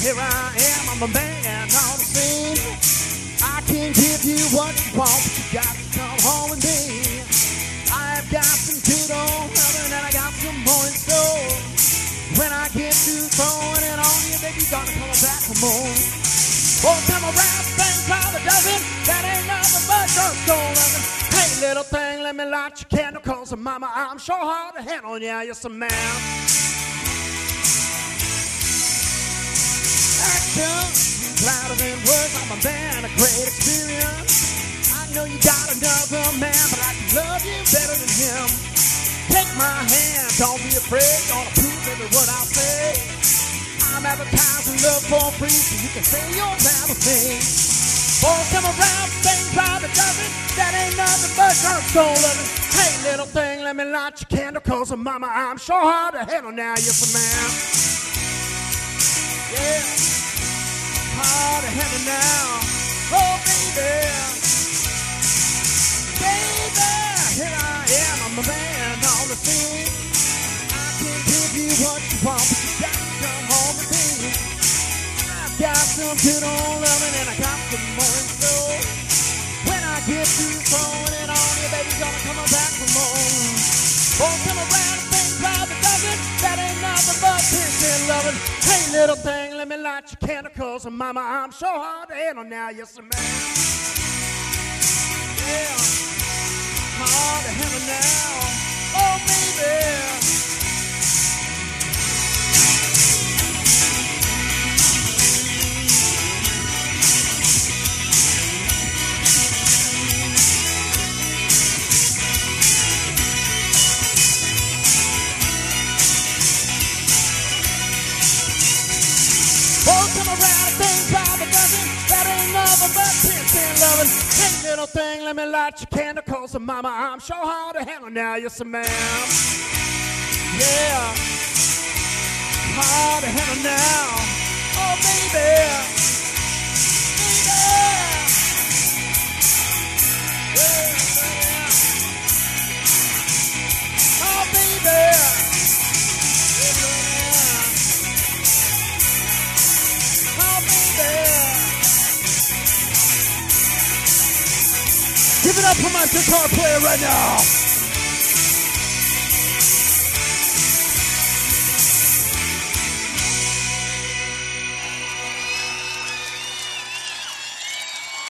here I am, I'm a man on the scene. I can give you what you want, but you got to come home with me. I've got some good old heaven and I got some more in store. When I get through throwing it on you, baby, you're gonna come back for more. Oh, come around, thing called a dozen, that ain't nothing but drugstore loving. Hey, little thing, let me light your candle, cause mama, I'm sure hard to handle, yeah, yes, ma'am. Action, louder than words, I'm a man, a great experience. I know you got another man, but I can love you better than him. Take my hand, don't be afraid, gonna prove every word I say. I'm advertising love for free, so you can say you'll have a thing. Boys come around, things private dozen, that ain't nothing but drugstore loving. Hey, little thing, let me light your candle, cause mama, I'm sure hard to handle now, yes, ma'am. Yeah, hard to handle now. Oh, baby. Baby, here I am, I'm a man on the scene. I can give you what you want, but you got to come home with me. I've got some good old loving and I got some more in store. When I get through throwing it on you, baby, gonna come back for more. Won't come around and think about the dozen, that ain't nothing but Christian loving. Hey, little thing, let me light your candle, cause mama, I'm so hard to handle now, yes, ma'am. Yeah, hard to handle now, oh, baby. Oh, come around and think about a dozen, that ain't nothing but Christian loving. Hey, little thing, let me light your candle, cause mama, I'm sure hard to handle now, yes, ma'am. Yeah, hard to handle now, oh, baby. Baby. Yeah. Oh, baby. Give it up for my guitar player right now.